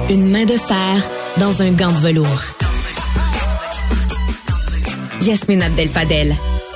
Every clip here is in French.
Une main de fer dans un gant de velours. Yasmine Abdel-Fadel.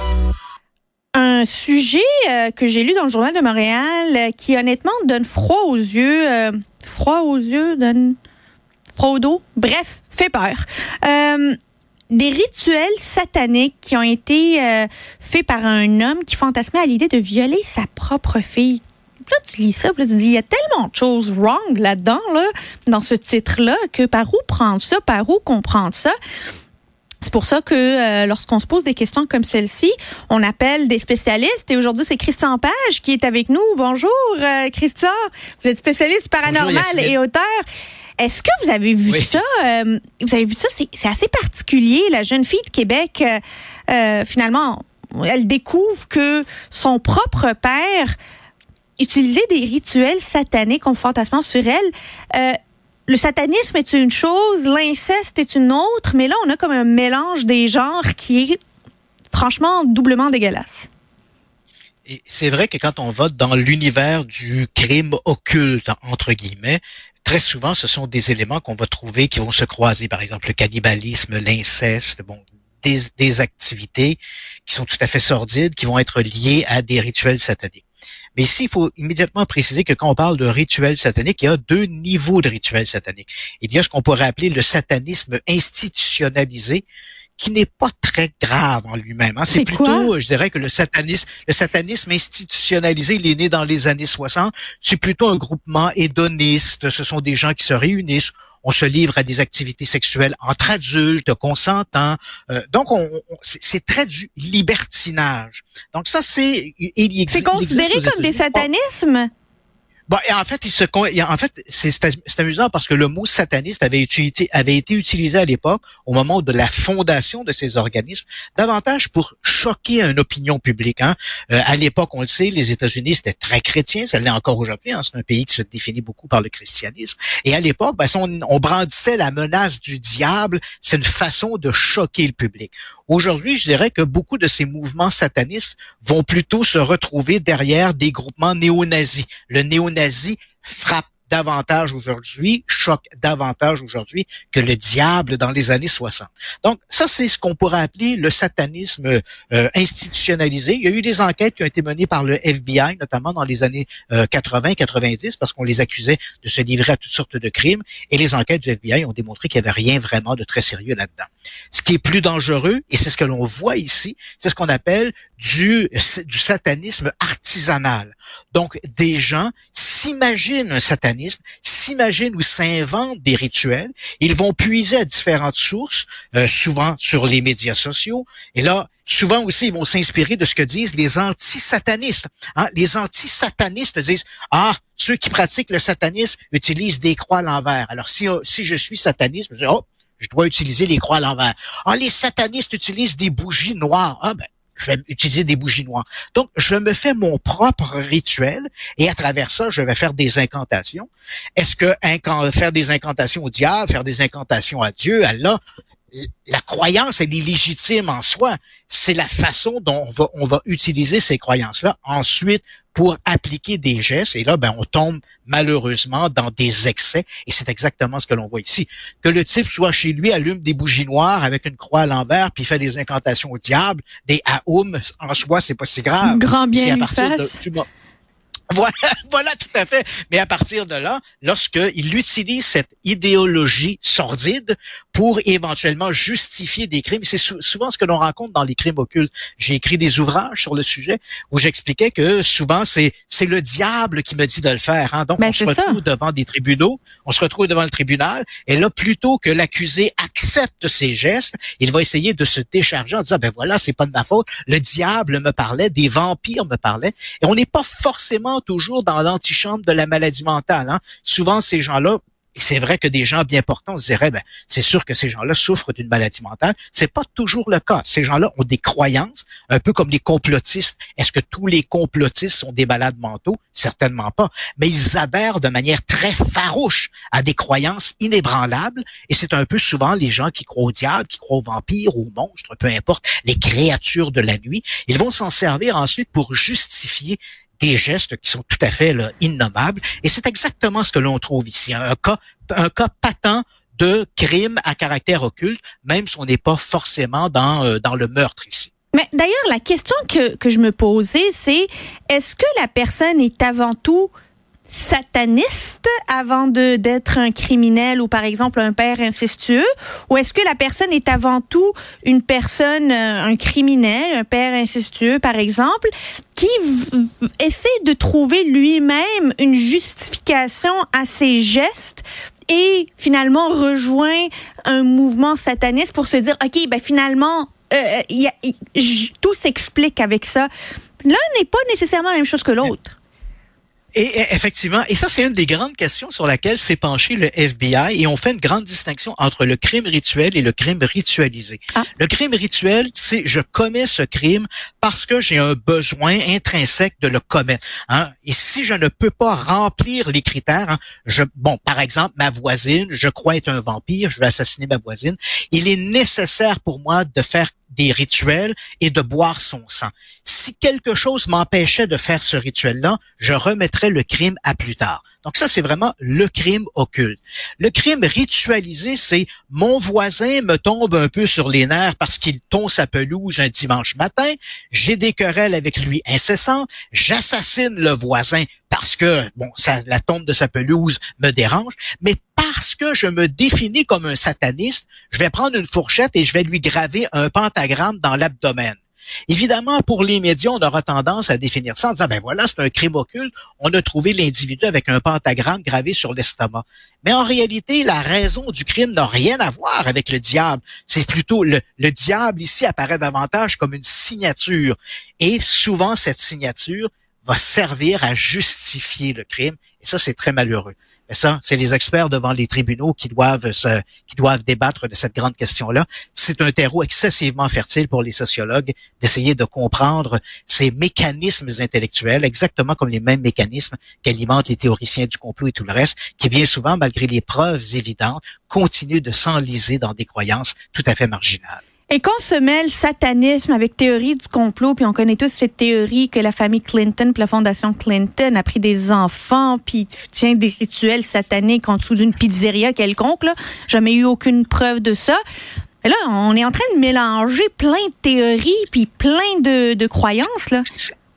Un sujet que j'ai lu dans le Journal de Montréal qui honnêtement donne froid aux yeux. Donne froid au dos. Bref, fait peur. Des rituels sataniques qui ont été faits par un homme qui fantasmait à l'idée de violer sa propre fille. Puis là, tu lis ça, puis là, tu dis, il y a tellement de choses wrong là-dedans, là, dans ce titre-là, que par où prendre ça, par où comprendre ça? C'est pour ça que lorsqu'on se pose des questions comme celle-ci, on appelle des spécialistes. Et aujourd'hui, c'est Christian Page qui est avec nous. Bonjour, Christian. Vous êtes spécialiste paranormal et auteur. Est-ce que vous avez vu ça? Vous avez vu ça? C'est assez particulier. La jeune fille de Québec, finalement, elle découvre que son propre père utilisait des rituels sataniques en fantasmant sur elle. Le satanisme est une chose, l'inceste est une autre, mais là, on a comme un mélange des genres qui est franchement doublement dégueulasse. Et c'est vrai que quand on va dans l'univers du crime occulte, entre guillemets, très souvent, ce sont des éléments qu'on va trouver qui vont se croiser. Par exemple, le cannibalisme, l'inceste, des activités qui sont tout à fait sordides, qui vont être liées à des rituels sataniques. Mais ici, il faut immédiatement préciser que quand on parle de rituel satanique, il y a deux niveaux de rituel satanique. Il y a ce qu'on pourrait appeler le satanisme institutionnalisé, qui n'est pas très grave en lui-même. C'est plutôt, je dirais que le satanisme institutionnalisé, il est né dans les années 60. C'est plutôt un groupement hédoniste. Ce sont des gens qui se réunissent. On se livre à des activités sexuelles entre adultes, consentants. Donc, c'est très du libertinage. Donc ça, c'est considéré comme des satanismes? Bon, et en fait, c'est amusant parce que le mot sataniste avait été utilisé à l'époque, au moment de la fondation de ces organismes, davantage pour choquer une opinion publique. À l'époque, on le sait, les États-Unis, c'était très chrétien, ça l'est encore aujourd'hui. C'est un pays qui se définit beaucoup par le christianisme. Et à l'époque, si on brandissait la menace du diable, c'est une façon de choquer le public. Aujourd'hui, je dirais que beaucoup de ces mouvements satanistes vont plutôt se retrouver derrière des groupements néo-nazis. Le néo-nazi frappe davantage aujourd'hui, choque davantage aujourd'hui que le diable dans les années 60. Donc, ça, c'est ce qu'on pourrait appeler le satanisme institutionnalisé. Il y a eu des enquêtes qui ont été menées par le FBI, notamment dans les années 80-90, parce qu'on les accusait de se livrer à toutes sortes de crimes, et les enquêtes du FBI ont démontré qu'il n'y avait rien vraiment de très sérieux là-dedans. Ce qui est plus dangereux, et c'est ce que l'on voit ici, c'est ce qu'on appelle du satanisme artisanal. Donc, des gens s'imaginent un satanisme, s'imaginent ou s'inventent des rituels. Ils vont puiser à différentes sources, souvent sur les médias sociaux. Et là, souvent aussi, ils vont s'inspirer de ce que disent les anti-satanistes. Les anti-satanistes disent, ceux qui pratiquent le satanisme utilisent des croix à l'envers. Alors, si je suis sataniste, je dis, je dois utiliser les croix à l'envers. Les satanistes utilisent des bougies noires. Je vais utiliser des bougies noires. Donc, je me fais mon propre rituel et à travers ça, je vais faire des incantations. Est-ce que faire des incantations au diable, faire des incantations à Dieu, à Allah, la croyance, elle est légitime en soi. C'est la façon dont on va utiliser ces croyances-là ensuite pour appliquer des gestes. Et là, on tombe malheureusement dans des excès. Et c'est exactement ce que l'on voit ici. Que le type soit chez lui, allume des bougies noires avec une croix à l'envers, puis fait des incantations au diable, des aoum, en soi, c'est pas si grave. Grand bien lui fasse. Voilà, tout à fait. Mais à partir de là, lorsqu'il utilise cette idéologie sordide pour éventuellement justifier des crimes, c'est souvent ce que l'on rencontre dans les crimes occultes. J'ai écrit des ouvrages sur le sujet où j'expliquais que souvent c'est le diable qui me dit de le faire. Donc on se retrouve devant des tribunaux, on se retrouve devant le tribunal, et là plutôt que l'accusé accepte ses gestes, il va essayer de se décharger en disant voilà, c'est pas de ma faute, le diable me parlait, des vampires me parlaient, et on n'est pas forcément toujours dans l'antichambre de la maladie mentale. Souvent, ces gens-là, et c'est vrai que des gens bien portants se diraient, c'est sûr que ces gens-là souffrent d'une maladie mentale. C'est pas toujours le cas. Ces gens-là ont des croyances, un peu comme les complotistes. Est-ce que tous les complotistes sont des malades mentaux? Certainement pas. Mais ils adhèrent de manière très farouche à des croyances inébranlables. Et c'est un peu souvent les gens qui croient au diable, qui croient aux vampires, aux monstres, peu importe, les créatures de la nuit. Ils vont s'en servir ensuite pour justifier des gestes qui sont tout à fait là, innommables. Et c'est exactement ce que l'on trouve ici. Un cas patent de crime à caractère occulte, même si on n'est pas forcément dans le meurtre ici. Mais d'ailleurs, la question que je me posais, c'est est-ce que la personne est avant tout sataniste avant d'être un criminel ou par exemple un père incestueux, ou est-ce que la personne est avant tout une personne, un criminel, un père incestueux par exemple, qui essaie de trouver lui-même une justification à ses gestes et finalement rejoint un mouvement sataniste pour se dire ok, ben finalement tout s'explique avec ça. L'un n'est pas nécessairement la même chose que l'autre. Et effectivement, et ça c'est une des grandes questions sur laquelle s'est penché le FBI, et on fait une grande distinction entre le crime rituel et le crime ritualisé. Le crime rituel, c'est je commets ce crime parce que j'ai un besoin intrinsèque de le commettre. Hein? Et si je ne peux pas remplir les critères, par exemple, ma voisine, je crois être un vampire, je vais assassiner ma voisine, il est nécessaire pour moi de faire des rituels et de boire son sang. Si quelque chose m'empêchait de faire ce rituel-là, je remettrais le crime à plus tard. Donc ça, c'est vraiment le crime occulte. Le crime ritualisé, c'est mon voisin me tombe un peu sur les nerfs parce qu'il tond sa pelouse un dimanche matin, j'ai des querelles avec lui incessantes, j'assassine le voisin parce que, la tombe de sa pelouse me dérange, mais parce que je me définis comme un sataniste, je vais prendre une fourchette et je vais lui graver un pentagramme dans l'abdomen. Évidemment, pour les médias, on aura tendance à définir ça en disant, voilà, c'est un crime occulte, on a trouvé l'individu avec un pentagramme gravé sur l'estomac. Mais en réalité, la raison du crime n'a rien à voir avec le diable. C'est plutôt le diable ici apparaît davantage comme une signature. Et souvent, cette signature va servir à justifier le crime. Et ça, c'est très malheureux. Mais ça, c'est les experts devant les tribunaux qui doivent débattre de cette grande question-là. C'est un terreau excessivement fertile pour les sociologues d'essayer de comprendre ces mécanismes intellectuels, exactement comme les mêmes mécanismes qu'alimentent les théoriciens du complot et tout le reste, qui bien souvent, malgré les preuves évidentes, continuent de s'enliser dans des croyances tout à fait marginales. Et qu'on se mêle satanisme avec théorie du complot, puis on connaît tous cette théorie que la famille Clinton, puis la fondation Clinton a pris des enfants, puis tient des rituels sataniques en dessous d'une pizzeria quelconque, là. Jamais eu aucune preuve de ça. Et là, on est en train de mélanger plein de théories, puis plein de croyances, là.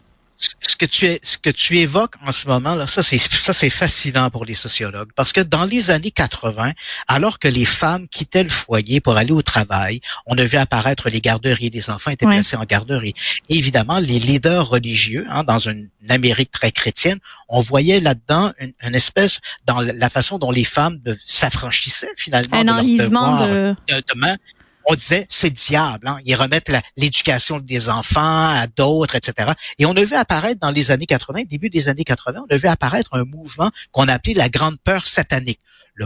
Ce que tu évoques en ce moment là, ça c'est fascinant pour les sociologues parce que dans les années 80, alors que les femmes quittaient le foyer pour aller au travail, on a vu apparaître les garderies, les enfants étaient placés en garderie. Et évidemment, les leaders religieux, dans une Amérique très chrétienne, on voyait là-dedans une espèce dans la façon dont les femmes s'affranchissaient finalement un de leur enlisement devoir. On disait, c'est le diable, ils remettent l'éducation des enfants à d'autres, etc. Et on a vu apparaître dans les années 80, début des années 80, on a vu apparaître un mouvement qu'on appelait la grande peur satanique. Le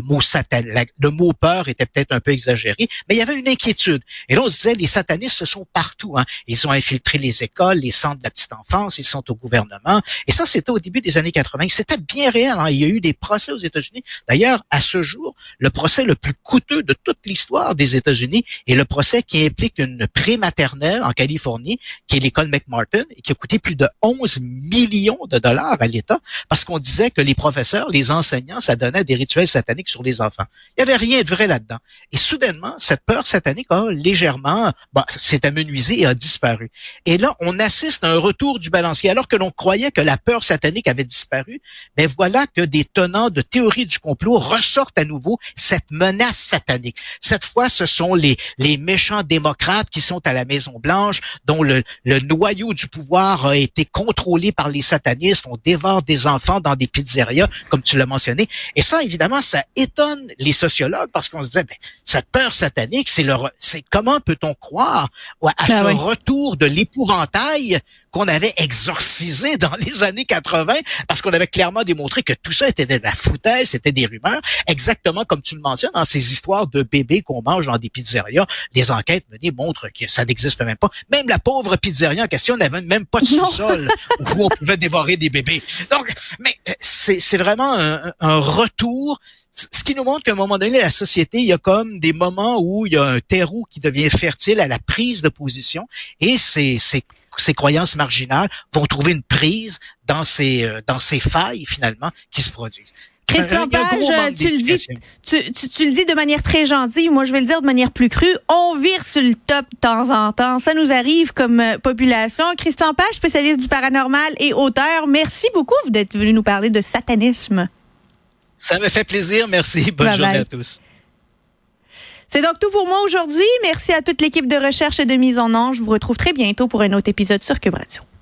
mot peur était peut-être un peu exagéré, mais il y avait une inquiétude. Et là, on se disait, les satanistes sont partout. Ils ont infiltré les écoles, les centres de la petite enfance, ils sont au gouvernement. Et ça, c'était au début des années 80. C'était bien réel. Il y a eu des procès aux États-Unis. D'ailleurs, à ce jour, le procès le plus coûteux de toute l'histoire des États-Unis est le procès qui implique une prématernelle en Californie, qui est l'école McMartin, et qui a coûté plus de 11 millions de dollars à l'État, parce qu'on disait que les professeurs, les enseignants, ça donnait des rituels sataniques sur les enfants. Il n'y avait rien de vrai là-dedans. Et soudainement, cette peur satanique a légèrement, s'est amenuisée et a disparu. Et là, on assiste à un retour du balancier. Alors que l'on croyait que la peur satanique avait disparu, mais voilà que des tenants de théorie du complot ressortent à nouveau cette menace satanique. Cette fois, ce sont les méchants démocrates qui sont à la Maison-Blanche, dont le noyau du pouvoir a été contrôlé par les satanistes. On dévore des enfants dans des pizzerias, comme tu l'as mentionné. Et ça, évidemment, ça étonne les sociologues parce qu'on se disait, cette peur satanique, c'est comment peut-on croire à ce retour de l'épouvantail qu'on avait exorcisé dans les années 80 parce qu'on avait clairement démontré que tout ça était de la foutaise, c'était des rumeurs, exactement comme tu le mentionnes dans ces histoires de bébés qu'on mange dans des pizzerias. Les enquêtes menées montrent que ça n'existe même pas. Même la pauvre pizzeria en question n'avait même pas de sous-sol où on pouvait dévorer des bébés. Donc, mais c'est vraiment un retour. Ce qui nous montre qu'à un moment donné, la société, il y a comme des moments où il y a un terreau qui devient fertile à la prise de position et c'est ces croyances marginales vont trouver une prise dans ces failles, finalement, qui se produisent. Christian Page, tu le dis de manière très gentille. Moi, je vais le dire de manière plus crue. On vire sur le top de temps en temps. Ça nous arrive comme population. Christian Page, spécialiste du paranormal et auteur, merci beaucoup d'être venu nous parler de satanisme. Ça me fait plaisir. Merci. Bonne journée à tous. C'est donc tout pour moi aujourd'hui. Merci à toute l'équipe de recherche et de mise en onde. Je vous retrouve très bientôt pour un autre épisode sur Cube Radio.